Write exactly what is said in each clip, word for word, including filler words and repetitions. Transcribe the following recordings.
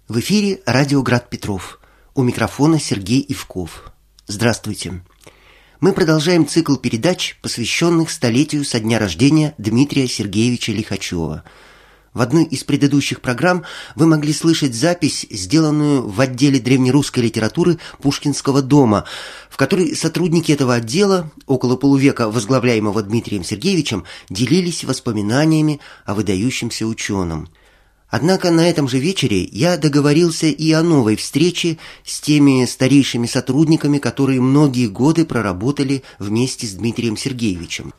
В эфире радио «Град Петров». У микрофона Сергей Ивков. Здравствуйте. Мы продолжаем цикл передач, посвященных столетию со дня рождения Дмитрия Сергеевича Лихачева. В одной из предыдущих программ вы могли слышать запись, сделанную в отделе древнерусской литературы Пушкинского дома, в которой сотрудники этого отдела, около полувека возглавляемого Дмитрием Сергеевичем, делились воспоминаниями о выдающемся ученом. Однако на этом же вечере я договорился и о новой встрече с теми старейшими сотрудниками, которые многие годы проработали вместе с Дмитрием Сергеевичем.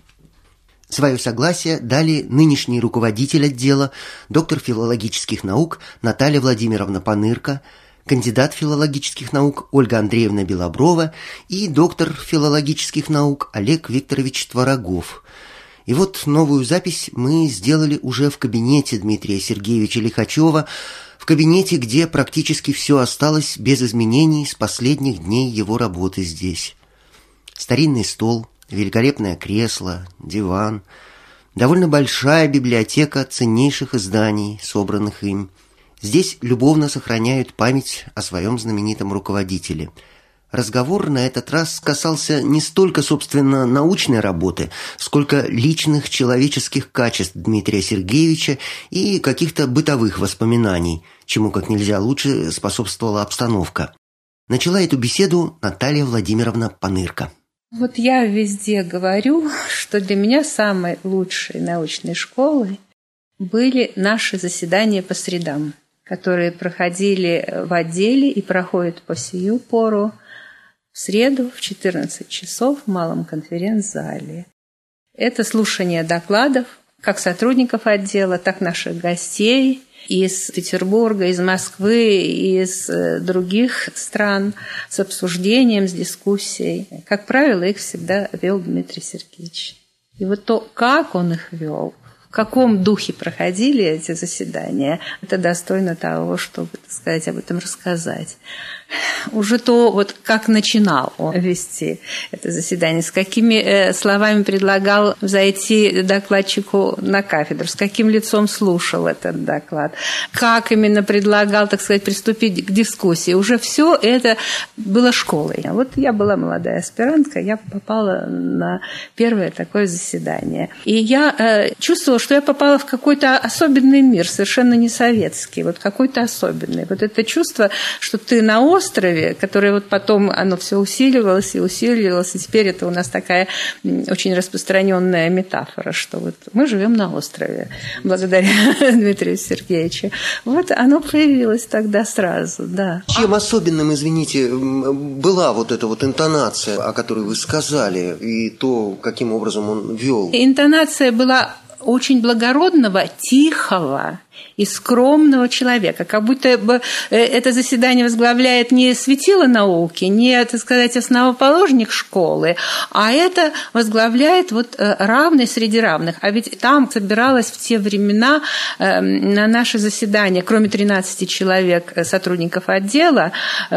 Свое согласие дали нынешний руководитель отдела, доктор филологических наук Наталья Владимировна Панырка, кандидат филологических наук Ольга Андреевна Белоброва и доктор филологических наук Олег Викторович Творогов. И вот новую запись мы сделали уже в кабинете Дмитрия Сергеевича Лихачева, в кабинете, где практически все осталось без изменений с последних дней его работы здесь. Старинный стол, великолепное кресло, диван, довольно большая библиотека ценнейших изданий, собранных им. Здесь любовно сохраняют память о своем знаменитом руководителе. Разговор на этот раз касался не столько, собственно, научной работы, сколько личных человеческих качеств Дмитрия Сергеевича и каких-то бытовых воспоминаний, чему как нельзя лучше способствовала обстановка. Начала эту беседу Наталья Владимировна Панырка. Вот я везде говорю, что для меня самой лучшей научной школой были наши заседания по средам, которые проходили в отделе и проходят по сию пору в среду в четырнадцать часов в малом конференц-зале. Это слушание докладов как сотрудников отдела, так и наших гостей из Петербурга, из Москвы, из других стран с обсуждением, с дискуссией. Как правило, их всегда вел Дмитрий Сергеевич. И вот то, как он их вел, в каком духе проходили эти заседания, это достойно того, чтобы, так сказать, об этом рассказать. Уже то, вот как начинал он вести это заседание, с какими э, словами предлагал зайти докладчику на кафедру, с каким лицом слушал этот доклад, как именно предлагал, так сказать, приступить к дискуссии. Уже все это было школой. Вот я была молодая аспирантка, я попала на первое такое заседание. И я э, чувствовала, что я попала в какой-то особенный мир, совершенно не советский, вот какой-то особенный. Вот это чувство, что ты на острове, которое вот потом оно все усиливалось и усиливалось, и теперь это у нас такая очень распространенная метафора, что вот мы живем на острове благодаря Дмитрию Сергеевичу. Вот оно появилось тогда сразу, да. Чем особенным, извините, была вот эта вот интонация, о которой вы сказали, и то, каким образом он вел? Интонация была очень благородного, тихого и скромного человека, как будто бы это заседание возглавляет не светило науки, не, так сказать, основоположник школы, а это возглавляет вот равный среди равных. А ведь там собиралось в те времена на наше заседание, кроме тринадцати человек сотрудников отдела,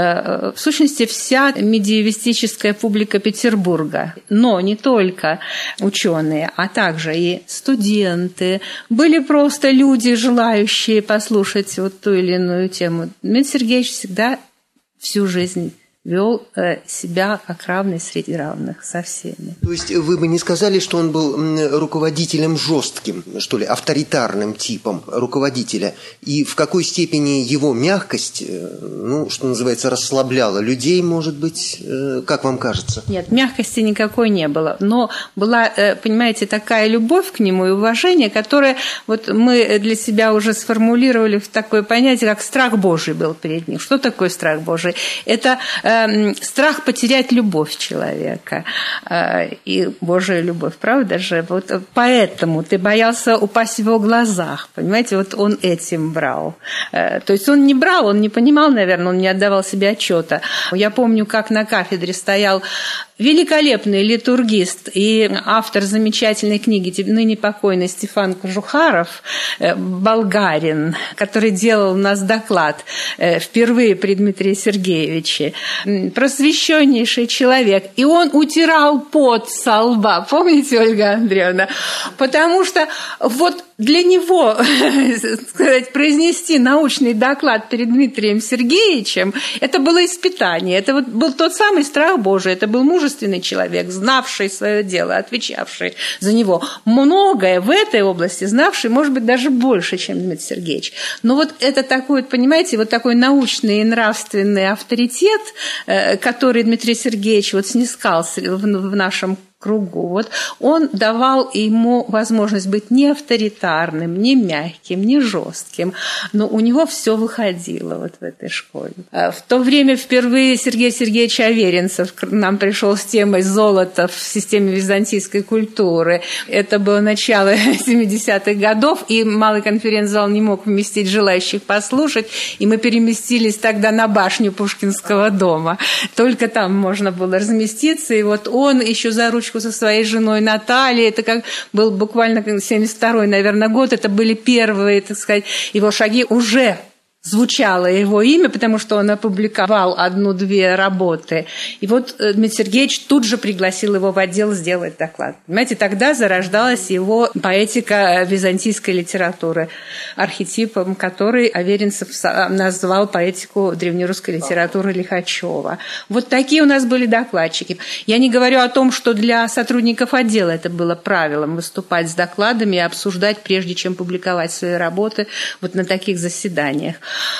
в сущности вся медиевистическая публика Петербурга. Но не только ученые, а также и студенты, были просто люди, желающие послушать вот ту или иную тему. Дмитрий Сергеевич всегда всю жизнь вел себя как равный среди равных со всеми. То есть вы бы не сказали, что он был руководителем жестким, что ли, авторитарным типом руководителя? И в какой степени его мягкость, ну, что называется, расслабляла людей, может быть, как вам кажется? Нет, мягкости никакой не было. Но была, понимаете, такая любовь к нему и уважение, которое вот мы для себя уже сформулировали в такое понятие, как страх Божий был перед ним. Что такое страх Божий? Это страх потерять любовь человека и Божию любовь, правда же? Вот поэтому ты боялся упасть в его глазах, понимаете? Вот он этим брал. То есть он не брал, он не понимал, наверное, он не отдавал себе отчета. Я помню, как на кафедре стоял великолепный литургист и автор замечательной книги, ныне покойный Стефан Кожухаров, болгарин, который делал у нас доклад впервые при Дмитрии Сергеевиче, просвещеннейший человек, и он утирал пот со лба, помните, Ольга Андреевна? Потому что вот для него, сказать, произнести научный доклад перед Дмитрием Сергеевичем, это было испытание, это вот был тот самый страх Божий, это был мужественный человек, знавший свое дело, отвечавший за него. Многое в этой области знавший, может быть, даже больше, чем Дмитрий Сергеевич. Но вот это такой, понимаете, вот такой научный и нравственный авторитет, который Дмитрий Сергеевич вот снискался в нашем кругу. Вот он давал ему возможность быть не авторитарным, не мягким, не жестким, но у него все выходило вот в этой школе. В то время впервые Сергей Сергеевич Аверинцев к нам пришел с темой золота в системе византийской культуры. Это было начало семидесятых годов, и малый конференц-зал не мог вместить желающих послушать, и мы переместились тогда на башню Пушкинского дома. Только там можно было разместиться, и вот он еще за ручку со своей женой Натальей, это как был буквально семьдесят второй, наверное, год, это были первые, так сказать, его шаги, уже звучало его имя, потому что он опубликовал одну-две работы. И вот Дмитрий Сергеевич тут же пригласил его в отдел сделать доклад. Понимаете, тогда зарождалась его поэтика византийской литературы, архетипом которой Аверинцев назвал поэтику древнерусской литературы Лихачева. Вот такие у нас были докладчики. Я не говорю о том, что для сотрудников отдела это было правилом выступать с докладами и обсуждать, прежде чем публиковать свои работы, вот на таких заседаниях.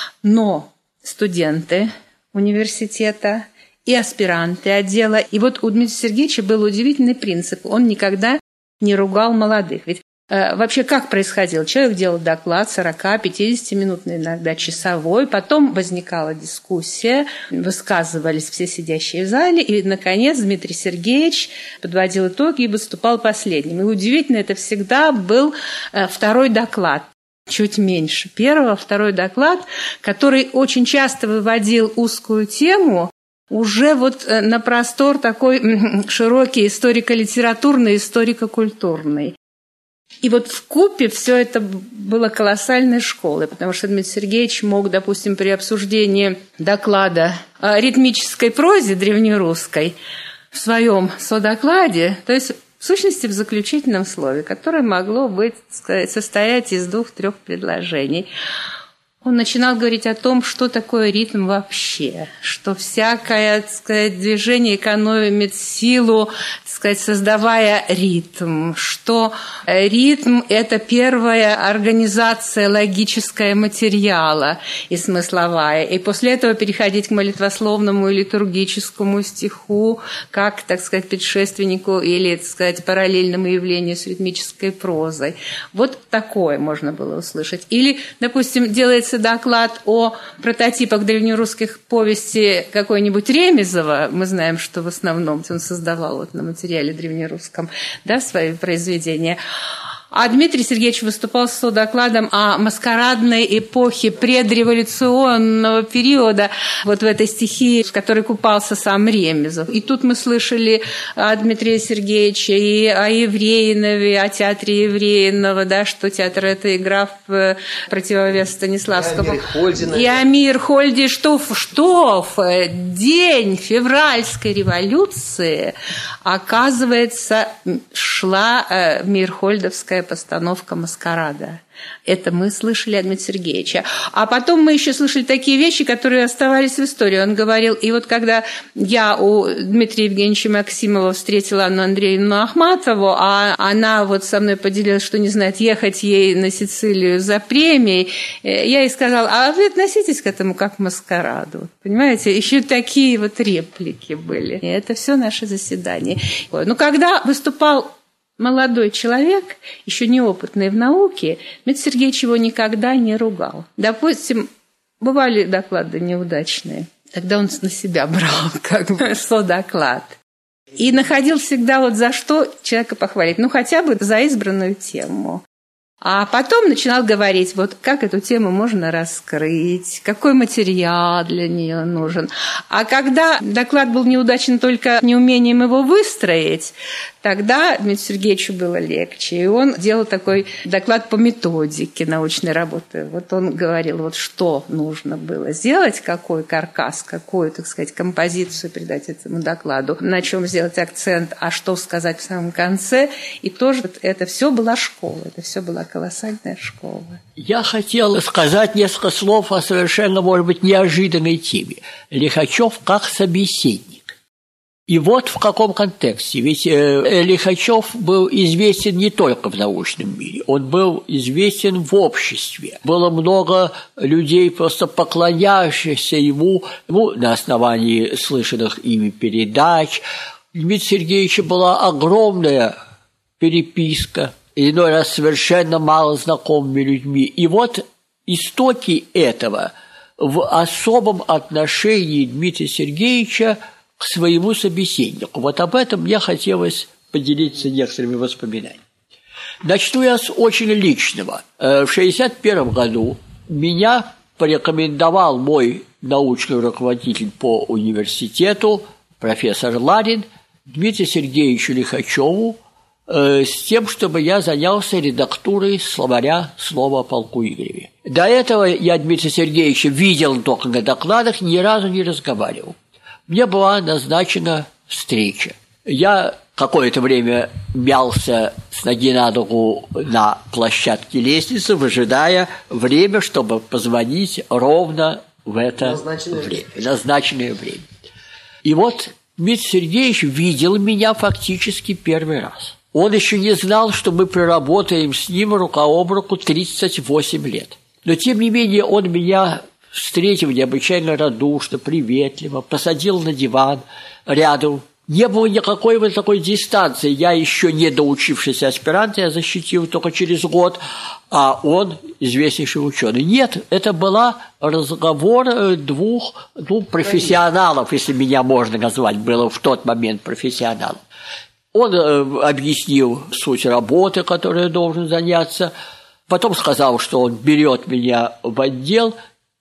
Но студенты университета и аспиранты отдела. И вот у Дмитрия Сергеевича был удивительный принцип. Он никогда не ругал молодых. Ведь э, вообще как происходило? Человек делал доклад сорок-пятидесятиминутный, иногда часовой. Потом возникала дискуссия, высказывались все сидящие в зале. И, наконец, Дмитрий Сергеевич подводил итоги и выступал последним. И удивительно, это всегда был э, второй доклад. Чуть меньше первого, второй доклад, который очень часто выводил узкую тему уже вот на простор такой широкий историко-литературный, историко-культурный. И вот вкупе все это было колоссальной школой, потому что Дмитрий Сергеевич мог, допустим, при обсуждении доклада о ритмической прозе древнерусской в своем содокладе, то есть в сущности, в заключительном слове, которое могло быть, сказать, состоять из двух-трех предложений, он начинал говорить о том, что такое ритм вообще, что всякое, так сказать, движение экономит силу, так сказать, создавая ритм, что ритм – это первая организация логическая материала и смысловая, и после этого переходить к молитвословному и литургическому стиху, как, так сказать, предшественнику или, так сказать, параллельному явлению с ритмической прозой. Вот такое можно было услышать. Или, допустим, делается доклад о прототипах древнерусских повестей какой-нибудь Ремезова. Мы знаем, что в основном он создавал вот на материале древнерусском, да, свои произведения. А Дмитрий Сергеевич выступал с докладом о маскарадной эпохе предреволюционного периода, вот в этой стихии, в которой купался сам Ремезов. И тут мы слышали о Дмитрия Сергеевича и о Евреинове, о театре Евреинова, да, что театр – это игра в противовес Станиславскому. И о Мирхольде, что, что в день февральской революции, оказывается, шла Мирхольдовская постановка «Маскарада». Это мы слышали от Дмитрия Сергеевича. А потом мы еще слышали такие вещи, которые оставались в истории. Он говорил, и вот когда я у Дмитрия Евгеньевича Максимова встретила Анну Андреевну Ахматову, а она вот со мной поделилась, что не знает, ехать ей на Сицилию за премией, я ей сказала, а вы относитесь к этому как к маскараду? Понимаете, еще такие вот реплики были. И это все наше заседание. Ну, когда выступал молодой человек, еще неопытный в науке, Дмитрий Сергеевич его никогда не ругал. Допустим, бывали доклады неудачные. Тогда он на себя брал как бы содоклад. И находил всегда вот за что человека похвалить. Ну, хотя бы за избранную тему. А потом начинал говорить, вот как эту тему можно раскрыть, какой материал для нее нужен. А когда доклад был неудачен только неумением его выстроить, тогда Дмитрию Сергеевичу было легче. И он делал такой доклад по методике научной работы. Вот он говорил, вот что нужно было сделать, какой каркас, какую, так сказать, композицию придать этому докладу, на чем сделать акцент, а что сказать в самом конце. И тоже это все была школа, это все была колоссальная школа. Я хотел сказать несколько слов о совершенно, может быть, неожиданной теме. Лихачев как собеседник. И вот в каком контексте. Ведь Лихачев был известен не только в научном мире, он был известен в обществе. Было много людей, просто поклоняющихся ему, ну, на основании слышанных ими передач. У Дмитрия Сергеевича была огромная переписка, иной раз совершенно мало знакомыми людьми. И вот истоки этого в особом отношении Дмитрия Сергеевича к своему собеседнику. Вот об этом мне хотелось поделиться некоторыми воспоминаниями. Начну я с очень личного. В шестьдесят первом году меня порекомендовал мой научный руководитель по университету, профессор Ларин, Дмитрию Сергеевичу Лихачеву, с тем, чтобы я занялся редактурой словаря слова о полку Игореве. До этого я Дмитрия Сергеевича видел только на докладах, ни разу не разговаривал. Мне была назначена встреча. Я какое-то время мялся с ноги на ногу на площадке лестницы, выжидая время, чтобы позвонить ровно в это назначенное время. Назначенное время. И вот Дмитрий Сергеевич видел меня фактически первый раз. Он еще не знал, что мы проработаем с ним рука об руку тридцать восемь лет. Но, тем не менее, он меня встретил необычайно радушно, приветливо, посадил на диван рядом. Не было никакой вот такой дистанции. Я еще не доучившийся аспирант, я защитил только через год, а он известнейший ученый. Нет, это был разговор двух ну, профессионалов, если меня можно назвать, было в тот момент профессионалом. Он объяснил суть работы, которой я должен заняться, потом сказал, что он берет меня в отдел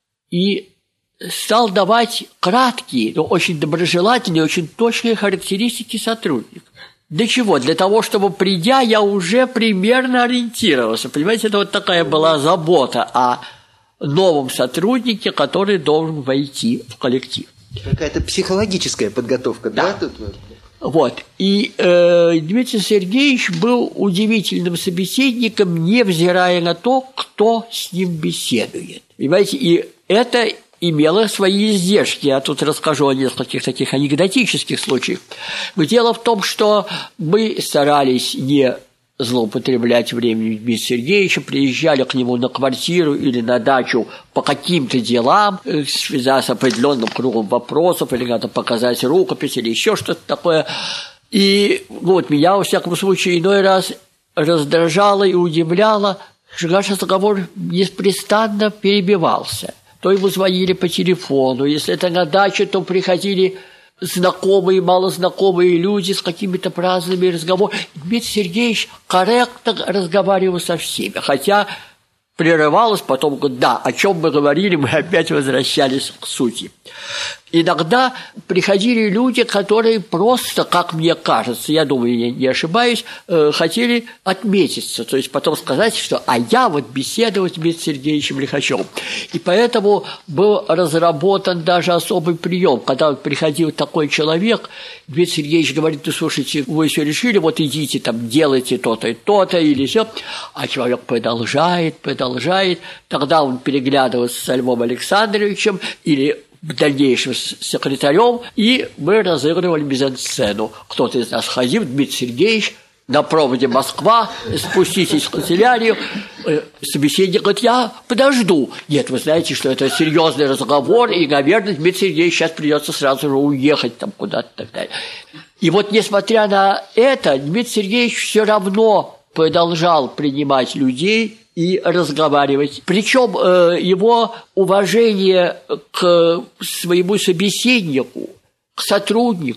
и стал давать краткие, но очень доброжелательные, очень точные характеристики сотрудника. Для чего? Для того, чтобы, придя, я уже примерно ориентировался. Понимаете, это вот такая была забота о новом сотруднике, который должен войти в коллектив. Какая-то психологическая подготовка, да? да? Тут... Вот. И э, Дмитрий Сергеевич был удивительным собеседником, невзирая на то, кто с ним беседует. Понимаете, и это имело свои издержки. Я тут расскажу о нескольких таких анекдотических случаях. Но дело в том, что мы старались не злоупотреблять временем Дмитрия Сергеевича, приезжали к нему на квартиру или на дачу по каким-то делам, связаться с определенным кругом вопросов, или надо показать рукопись, или еще что-то такое. И вот меня, во всяком случае, иной раз раздражало и удивляло, что наш разговор беспрестанно перебивался. То ему звонили по телефону, если это на даче, то приходили знакомые, малознакомые люди с какими-то праздными разговорами. Дмитрий Сергеевич корректно разговаривал со всеми, хотя прерывалось, потом говорит, да, о чем мы говорили, мы опять возвращались к сути. Иногда приходили люди, которые просто, как мне кажется, я думаю, я не ошибаюсь, хотели отметиться, то есть потом сказать, что «а я вот беседовал с Дмитрием Сергеевичем Лихачевым». И поэтому был разработан даже особый прием, когда приходил такой человек, Дмитрий Сергеевич говорит, ну, слушайте, вы все решили, вот идите там, делайте то-то и то-то, или все, а человек продолжает, продолжает, тогда он переглядывался с Львом Александровичем или в дальнейшем с секретарем, и мы разыгрывали мизансцену. Кто-то из нас ходил, Дмитрий Сергеевич, на проводе Москва, спуститесь в канцелярию. Собеседник говорит, я подожду. Нет, вы знаете, что это серьезный разговор, и, наверное, Дмитрий Сергеевич сейчас придется сразу же уехать там куда-то и так далее. И вот, несмотря на это, Дмитрий Сергеевич все равно продолжал принимать людей и разговаривать. Причем э, его уважение к своему собеседнику, к сотруднику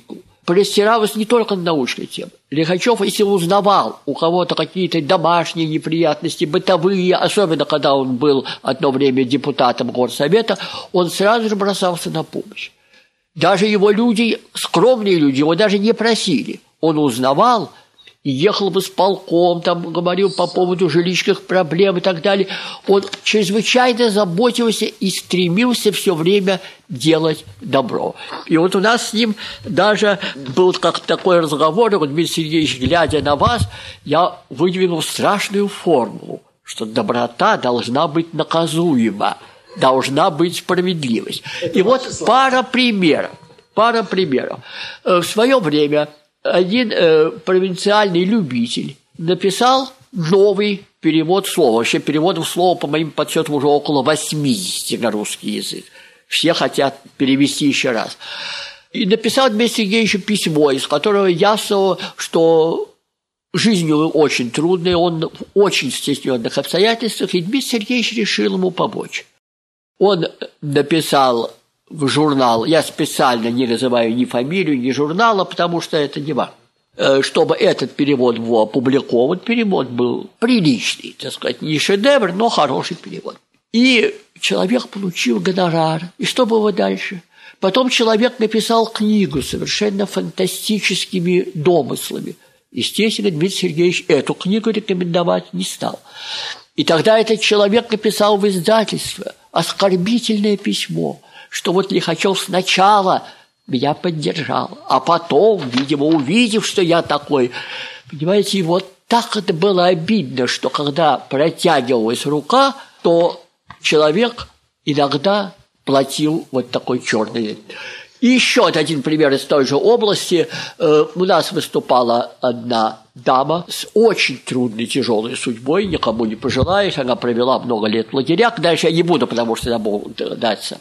простиралась не только на научные темы. Лихачев, если узнавал у кого-то какие-то домашние неприятности, бытовые, особенно когда он был одно время депутатом горсовета, он сразу же бросался на помощь. Даже его люди, скромные люди, его даже не просили. Он узнавал и ехал в исполком, там говорил по поводу жилищных проблем и так далее. Он чрезвычайно заботился и стремился все время делать добро. И вот у нас с ним даже был как такой разговор, и вот, Дмитрий Сергеевич, глядя на вас, я выдвинул страшную формулу, что доброта должна быть наказуема, должна быть справедливость. И вот пара примеров. Пара примеров. В свое время один э, провинциальный любитель написал новый перевод слова. Вообще переводов слова, по моим подсчетам, уже около восьмидесяти на русский язык. Все хотят перевести еще раз. И написал Дмитрию Сергеевичу письмо, из которого ясно, что жизнь у него очень трудная, он в очень стесненных обстоятельствах, и Дмитрий Сергеевич решил ему помочь. Он написал в журнал, я специально не называю ни фамилию, ни журнала, потому что это не важно, чтобы этот перевод был опубликован. Перевод был приличный, так сказать, не шедевр, но хороший перевод. И человек получил гонорар. И что было дальше? Потом человек написал книгу с совершенно фантастическими домыслами. Естественно, Дмитрий Сергеевич эту книгу рекомендовать не стал. И тогда этот человек написал в издательство оскорбительное письмо, что вот Лихачев сначала меня поддержал, а потом, видимо, увидев, что я такой, понимаете, и вот так это было обидно, что когда протягивалась рука, то человек иногда платил вот такой черный. И еще один пример из той же области. У нас выступала одна дама с очень трудной, тяжелой судьбой, никому не пожелаешь, она провела много лет в лагерях, дальше я не буду, потому что я могу даться.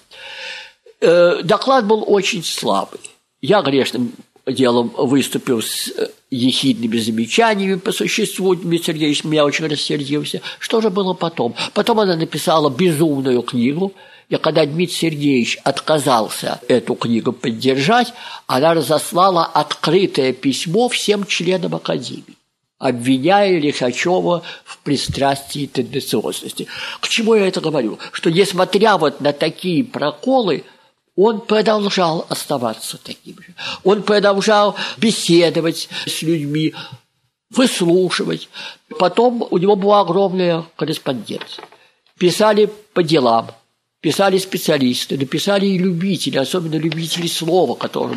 Доклад был очень слабый. Я грешным делом выступил с ехидными замечаниями по существу. Дмитрий Сергеевич меня очень рассердился. Что же было потом? Потом она написала безумную книгу. И когда Дмитрий Сергеевич отказался эту книгу поддержать, она разослала открытое письмо всем членам Академии, обвиняя Лихачева в пристрастии и тенденциозности. К чему я это говорю? Что несмотря вот на такие проколы, он продолжал оставаться таким же. Он продолжал беседовать с людьми, выслушивать. Потом у него была огромная корреспонденция. Писали по делам, писали специалисты, написали и любители, особенно любители слова, которым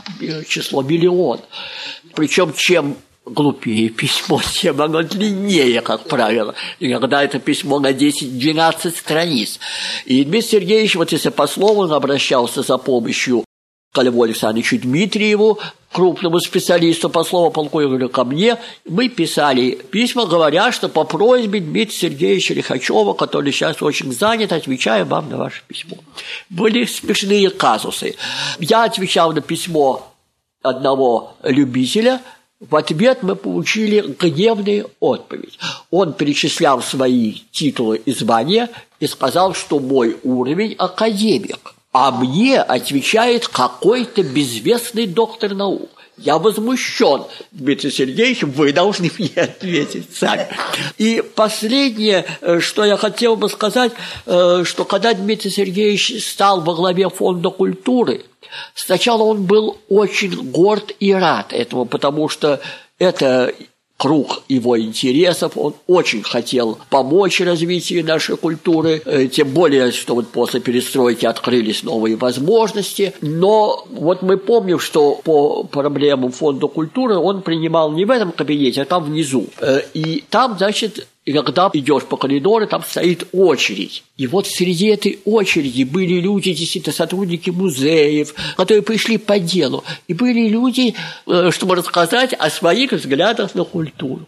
число миллион. Причем чем глупее письмо, тем оно длиннее, как правило. Иногда это письмо на десять-двенадцать страниц. И Дмитрий Сергеевич, вот если по слову, он обращался за помощью к Льву Александровичу Дмитриеву, крупному специалисту по слову, полковнику, ко мне. Мы писали письма, говоря, что по просьбе Дмитрия Сергеевича Лихачева, который сейчас очень занят, отвечаем вам на ваше письмо. Были смешные казусы. Я отвечал на письмо одного любителя. В ответ мы получили гневную отповедь. Он перечислял свои титулы и звания и сказал, что мой уровень – академик, а мне отвечает какой-то безвестный доктор наук. Я возмущен. Дмитрий Сергеевич, вы должны мне ответить сами. И последнее, что я хотел бы сказать, что когда Дмитрий Сергеевич стал во главе Фонда культуры, сначала он был очень горд и рад этому, потому что это круг его интересов, он очень хотел помочь развитию нашей культуры, тем более, что вот после перестройки открылись новые возможности. Но вот мы помним, что по проблемам Фонда культуры он принимал не в этом кабинете, а там внизу. И там, значит, иногда идешь по коридору, там стоит очередь. И вот среди этой очереди были люди, действительно, сотрудники музеев, которые пришли по делу. И были люди, чтобы рассказать о своих взглядах на культуру.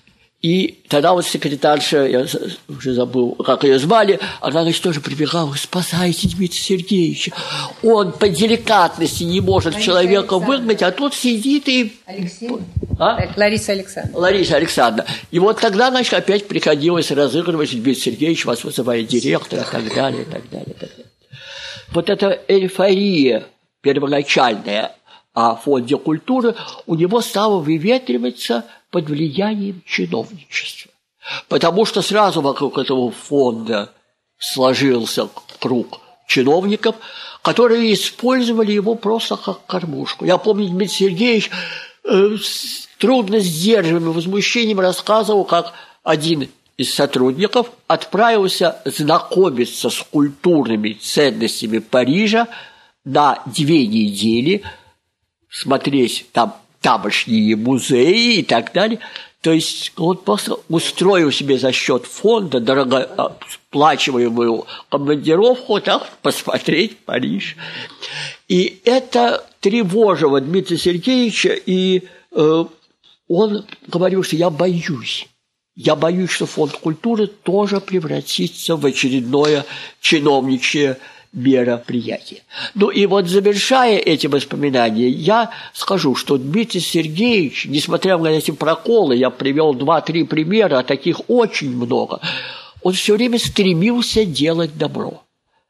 И тогда вот секретарша, я уже забыл, как ее звали, она, значит, тоже прибегала: спасайте Дмитрия Сергеевича. Он по деликатности не может Лариса человека выгнать, а тут сидит и... Алексей? А? Лариса Александровна. Лариса Александровна. И вот тогда, значит, опять приходилось разыгрывать: Дмитрий Сергеевич вас вызывает директор, и так далее, и так далее, и так далее. Вот эта эйфория первоначальная о фонде культуры, у него стало выветриваться под влиянием чиновничества. Потому что сразу вокруг этого фонда сложился круг чиновников, которые использовали его просто как кормушку. Я помню, Дмитрий Сергеевич э, с трудно сдерживаемым возмущением рассказывал, как один из сотрудников отправился знакомиться с культурными ценностями Парижа на две недели, смотреть там тамошние музеи и так далее. То есть он просто устроил себе за счет фонда дорогооплачиваемую командировку, так, посмотреть Париж. И это тревожило Дмитрия Сергеевича, и э, он говорил, что я боюсь. Я боюсь, что фонд культуры тоже превратится в очередное чиновничье мероприятие. Ну и вот, завершая эти воспоминания, я скажу, что Дмитрий Сергеевич, несмотря на эти проколы, я привел два-три примера, а таких очень много, он все время стремился делать добро.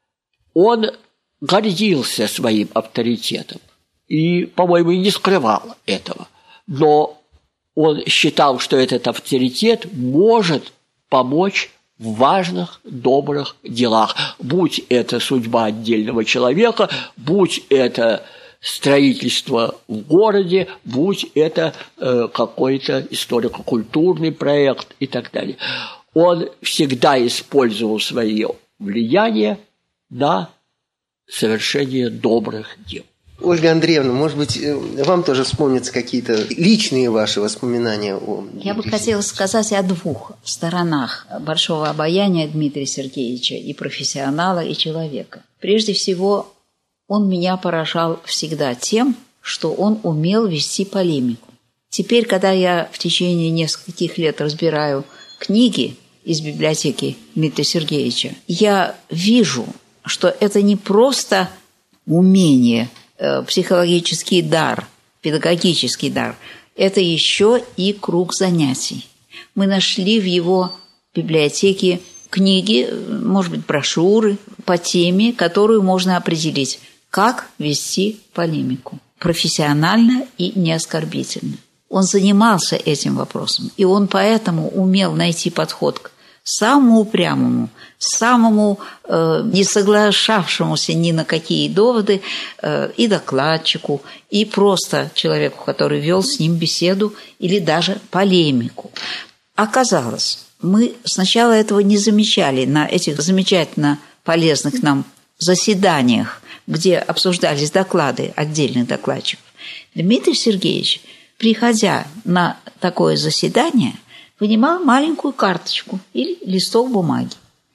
Он гордился своим авторитетом и, по-моему, и не скрывал этого. Но он считал, что этот авторитет может помочь в важных, добрых делах. Будь это судьба отдельного человека, будь это строительство в городе, будь это э, какой-то историко-культурный проект и так далее. Он всегда использовал свое влияние на совершение добрых дел. Ольга Андреевна, может быть, вам тоже вспомнятся какие-то личные ваши воспоминания о Дмитрии Я бы хотела сказать о двух сторонах большого обаяния Дмитрия Сергеевича, и профессионала, и человека. Прежде всего, он меня поражал всегда тем, что он умел вести полемику. Теперь, когда я в течение нескольких лет разбираю книги из библиотеки Дмитрия Сергеевича, я вижу, что это не просто умение, психологический дар, педагогический дар, это еще и круг занятий. Мы нашли в его библиотеке книги, может быть, брошюры по теме, которую можно определить, как вести полемику профессионально и не оскорбительно. Он занимался этим вопросом, и он поэтому умел найти подход к самому упрямому, самому э, не соглашавшемуся ни на какие доводы э, и докладчику, и просто человеку, который вел с ним беседу или даже полемику. Оказалось, мы сначала этого не замечали на этих замечательно полезных нам заседаниях, где обсуждались доклады отдельных докладчиков. Дмитрий Сергеевич, приходя на такое заседание, вынимал маленькую карточку или листок бумаги.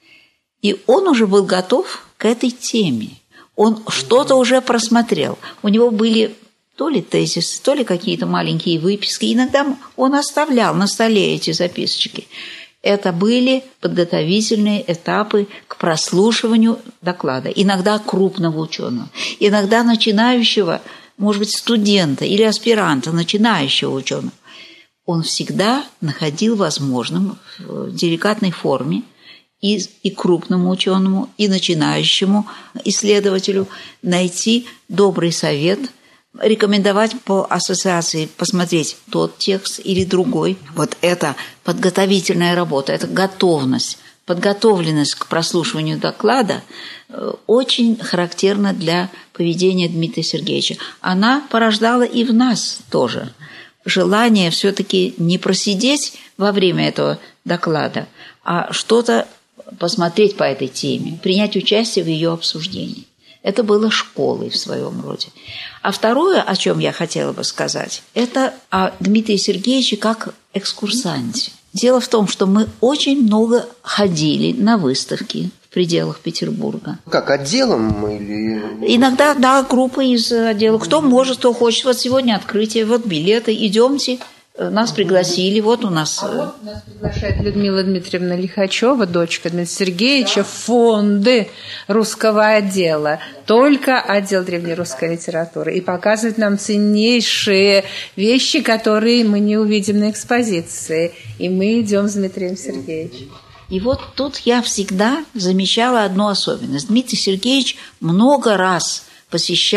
И он уже был готов к этой теме. Он что-то уже просмотрел. У него были то ли тезисы, то ли какие-то маленькие выписки. Иногда он оставлял на столе эти записочки. Это были подготовительные этапы к прослушиванию доклада. Иногда крупного ученого, иногда начинающего, может быть, студента или аспиранта, начинающего ученого. Он всегда находил возможным в деликатной форме и, и крупному ученому, и начинающему исследователю найти добрый совет, рекомендовать по ассоциации посмотреть тот текст или другой. Вот это подготовительная работа, это готовность, подготовленность к прослушиванию доклада очень характерна для поведения Дмитрия Сергеевича. Она порождала и в нас тоже желание все-таки не просидеть во время этого доклада, а что-то посмотреть по этой теме, принять участие в ее обсуждении. Это было школой в своем роде. А второе, о чем я хотела бы сказать, это о Дмитрии Сергеевиче как экскурсанте. Дело в том, что мы очень много ходили на выставки в пределах Петербурга. Как, отделом или... Иногда, да, группа из отдела. Кто может, кто хочет. Вот сегодня открытие, вот билеты, идемте. Нас пригласили, вот у нас... А вот нас приглашает Людмила Дмитриевна Лихачева, дочка Дмитрия Сергеевича, в фонды русского отдела, только отдел древнерусской литературы, и показывает нам ценнейшие вещи, которые мы не увидим на экспозиции, и мы идем с Дмитрием Сергеевичем. И вот тут я всегда замечала одну особенность. Дмитрий Сергеевич много раз посещал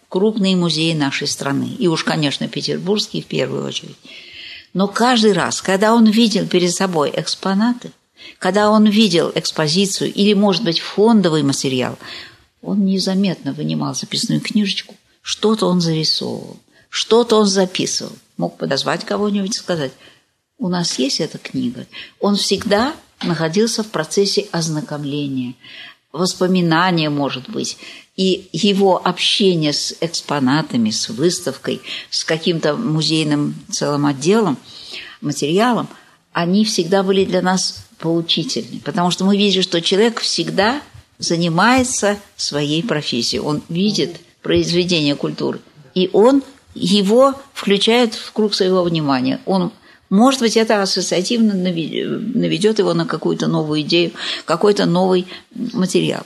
крупные музеи нашей страны. И уж, конечно, петербургский в первую очередь. Но каждый раз, когда он видел перед собой экспонаты, когда он видел экспозицию или, может быть, фондовый материал, он незаметно вынимал записную книжечку, что-то он зарисовывал, что-то он записывал. Мог подозвать кого-нибудь и сказать: у нас есть эта книга. Он всегда находился в процессе ознакомления, воспоминания, может быть. И его общение с экспонатами, с выставкой, с каким-то музейным целым отделом, материалом, они всегда были для нас поучительны. Потому что мы видим, что человек всегда занимается своей профессией. Он видит произведение культуры, и он его включает в круг своего внимания. Он, может быть, это ассоциативно наведет его на какую-то новую идею, какой-то новый материал.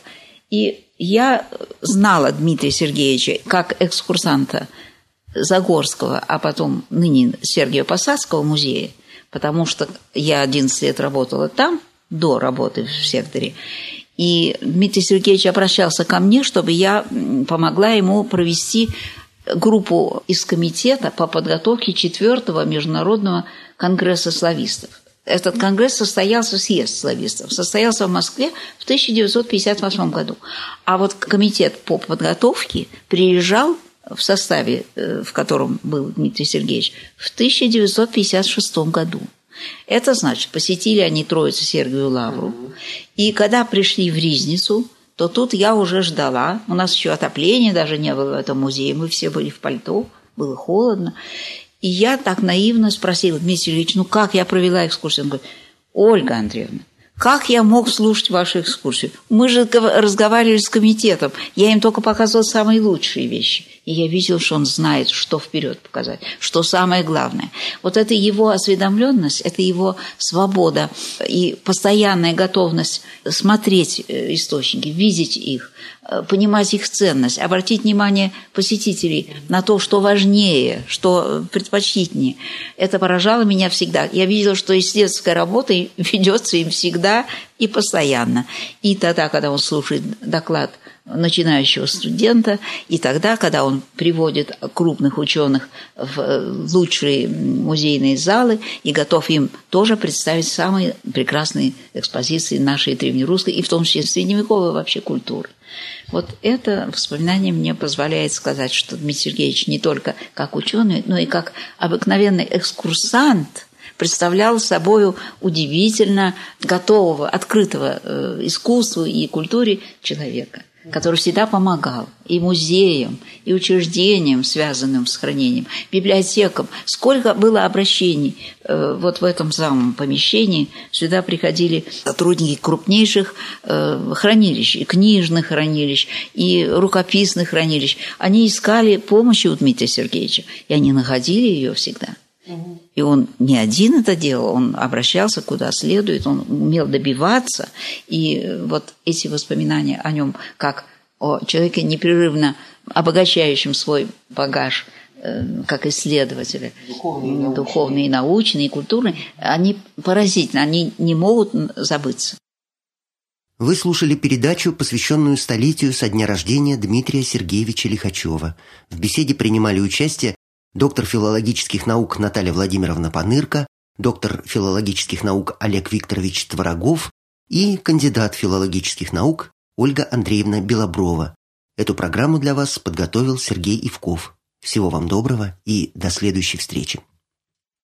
И я знала Дмитрия Сергеевича как экскурсанта Загорского, а потом ныне Сергиево-Посадского музея, потому что я одиннадцать лет работала там, до работы в секторе. И Дмитрий Сергеевич обращался ко мне, чтобы я помогла ему провести группу из комитета по подготовке четвертого международного конгресса славистов. Этот конгресс состоялся, съезд славистов, состоялся в Москве в тысяча девятьсот пятьдесят восьмом году. А вот комитет по подготовке приезжал в составе, в котором был Дмитрий Сергеевич, в тысяча девятьсот пятьдесят шестом году. Это значит, посетили они Троице-Сергиеву лавру. И когда пришли в Ризницу, то тут я уже ждала. У нас еще отопления даже не было в этом музее. Мы все были в пальто, было холодно. И я так наивно спросила: Дмитрий Сергеевич, ну как я провела экскурсию? Он говорит: Ольга Андреевна, как я мог слушать вашу экскурсию? Мы же разговаривали с комитетом. Я им только показывала самые лучшие вещи. И я видела, что он знает, что вперед показать, что самое главное. Вот это его осведомленность, это его свобода и постоянная готовность смотреть источники, видеть их, понимать их ценность, обратить внимание посетителей на то, что важнее, что предпочтительнее. Это поражало меня всегда. Я видела, что исследовательская работа ведется им всегда и постоянно. И тогда, когда он слушает доклад начинающего студента, и тогда, когда он приводит крупных ученых в лучшие музейные залы и готов им тоже представить самые прекрасные экспозиции нашей древнерусской и в том числе средневековой вообще культуры. Вот это воспоминание мне позволяет сказать, что Дмитрий Сергеевич не только как ученый, но и как обыкновенный экскурсант представлял собой удивительно готового, открытого э, искусству и культуре человека, который всегда помогал и музеям, и учреждениям, связанным с хранением, библиотекам. Сколько было обращений э, вот в этом самом помещении. Сюда приходили сотрудники крупнейших э, хранилищ, и книжных хранилищ, и рукописных хранилищ. Они искали помощи у Дмитрия Сергеевича, и они находили ее всегда. И он не один это делал, он обращался куда следует, он умел добиваться. И вот эти воспоминания о нем, как о человеке, непрерывно обогащающем свой багаж, как исследователя, духовный, духовный, научный и культурный, они поразительны, они не могут забыться. Вы слушали передачу, посвященную столетию со дня рождения Дмитрия Сергеевича Лихачева. В беседе принимали участие доктор филологических наук Наталья Владимировна Панырка, доктор филологических наук Олег Викторович Творогов и кандидат филологических наук Ольга Андреевна Белоброва. Эту программу для вас подготовил Сергей Ивков. Всего вам доброго и до следующей встречи.